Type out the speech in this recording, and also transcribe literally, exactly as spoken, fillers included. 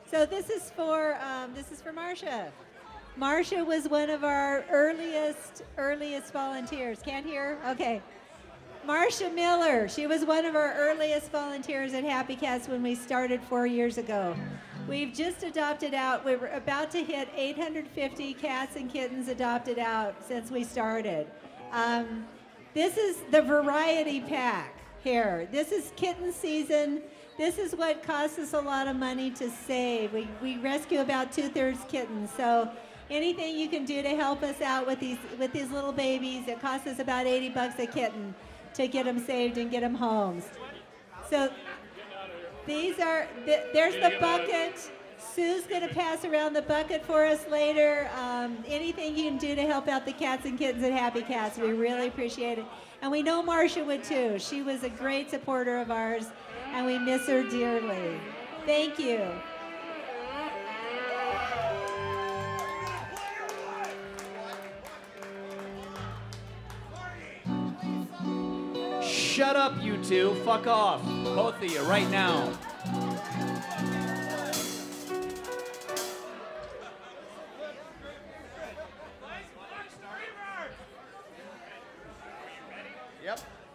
So this is for um, this is for Marcia. Marcia was one of our earliest earliest volunteers. Can't hear? Okay. Marcia Miller. She was one of our earliest volunteers at Happy Cats when we started four years ago. We've just adopted out. We were about to hit eight hundred fifty cats and kittens adopted out since we started. Um, this is the variety pack here. This is kitten season. This is what costs us a lot of money to save. We, we rescue about two-thirds kittens. So anything you can do to help us out with these with these little babies, it costs us about eighty bucks a kitten to get them saved and get them homes. So these are, th- there's the bucket. Sue's going to pass around the bucket for us later. Um, anything you can do to help out the cats and kittens at Happy Cats, we really appreciate it. And we know Marcia would too. She was a great supporter of ours, and we miss her dearly. Thank you. Shut up, you two. Fuck off. Both of you, right now. Yep.